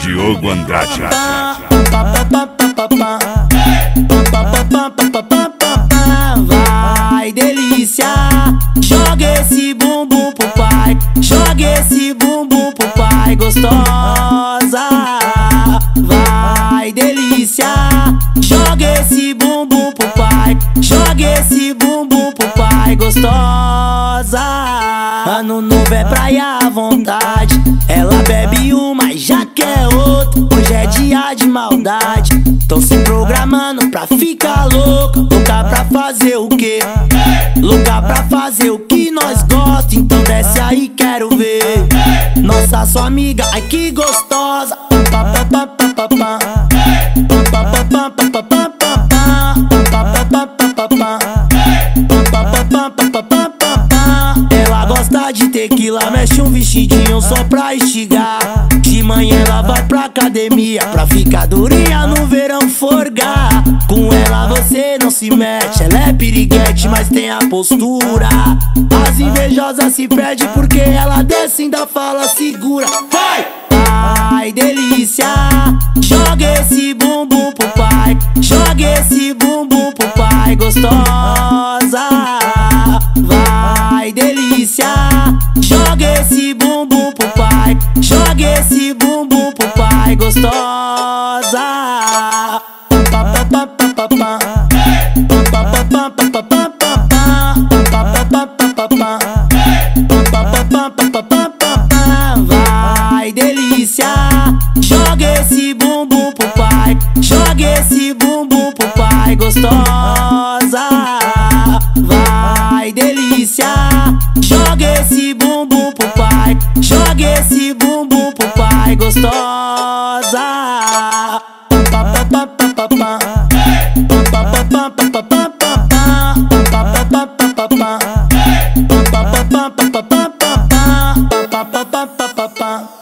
Diogo Andrade. Vai, delícia, joga esse bumbum pro pai, joga esse bumbum pro pai, gostosa. Vai, delícia, joga esse bumbum pro pai, joga esse bumbum pro pai, gostosa. Ano novo é praia à vontade, ela bebe uma e já quer outra. Hoje é dia de maldade, tô se programando pra ficar louca. Louca pra fazer o quê? Louca pra fazer o que nós gosta. Então desce aí, quero ver. Nossa, sua amiga, ai que gostosa. Ela gosta de tequila, mexe um vestidinho só pra estigar. De manhã ela vai pra academia, pra ficar durinha no verão forgar. Com ela você não se mete, ela é piriguete, mas tem a postura. As invejosas se perdem porque ela desce e ainda fala segura. Vai! Ai, delícia, joga esse bumbum pro pai, joga esse bumbum pro pai, gostosa. Vai, delícia, joga esse bumbum pro pai, joga esse bumbum pro pai, gostosa. Vai, delícia, joga esse bumbum pro pai, joga esse bumbum pro pai, gostosa. Vai, delícia, joga esse bumbum pro pai, joga esse bumbum pro pai, gostosa. Pa